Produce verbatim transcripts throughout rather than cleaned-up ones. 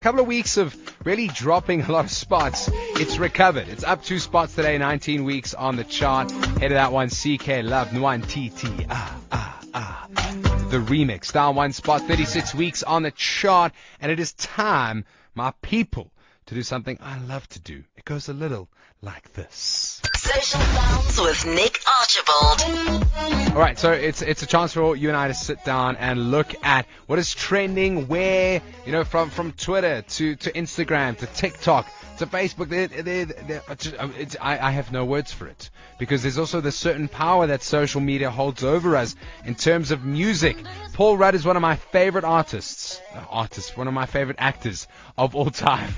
Couple of weeks of really dropping a lot of spots. It's recovered. It's up two spots today, nineteen weeks on the chart. Head of that one, C K Love, Nwan T T. Ah, ah, ah. The remix, down one spot, thirty-six weeks on the chart. And it is time, my people, to do something I love to do. It goes a little like this. Social Sounds with Nick Archibald. All right, so it's it's a chance for you and I to sit down and look at what is trending, where, you know, from, from Twitter to, to Instagram to TikTok to Facebook. They're, they're, they're, it's, I, I have no words for it, because there's also this certain power that social media holds over us in terms of music. Paul Rudd is one of my favorite artists, uh, artists, one of my favorite actors of all time.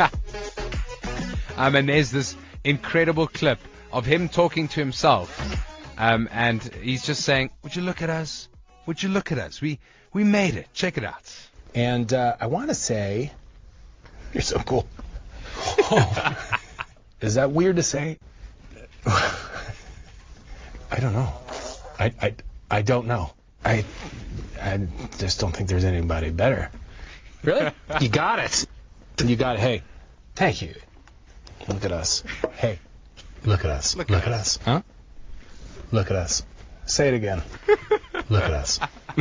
um, and there's this incredible clip of him talking to himself. Um, and he's just saying, would you look at us? Would you look at us? We we made it. Check it out. And uh, I want to say, you're so cool. Oh. Is that weird to say? I don't know. I, I, I don't know. I I just don't think there's anybody better. Really? You got it. You got it. Hey, thank you. Look at us. Hey, look at us. Look, look at at us. us. Huh? Look at us. Say it again. Look at us.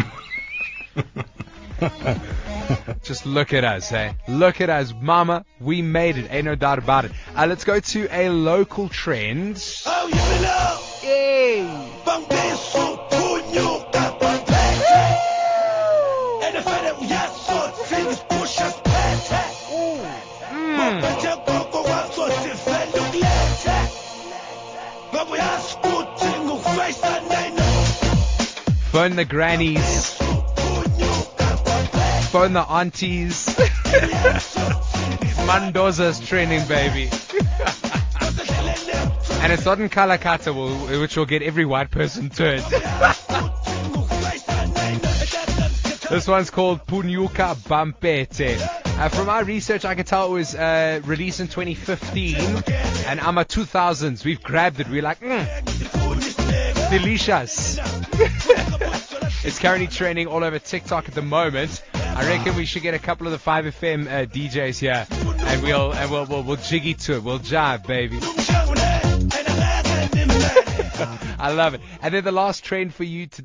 Just look at us, eh? Look at us, mama. We made it. Ain't no doubt about it. Uh, let's go to a local trend. Oh, you know. Yay! Phone the grannies. Phone the aunties. Mandoza's training, baby. And it's not in Kalakata, which will get every white person turned. This one's called Punyuka Bampete. Uh, from our research, I can tell it was uh, released in twenty fifteen. And I'm a two thousands. We've grabbed it. We're like, mm, delicious. It's currently trending all over TikTok at the moment. I reckon we should get a couple of the five F M uh, D Js here, and we'll and we'll, we'll we'll jiggy to it. We'll jive, baby. I love it. And then the last trend for you today.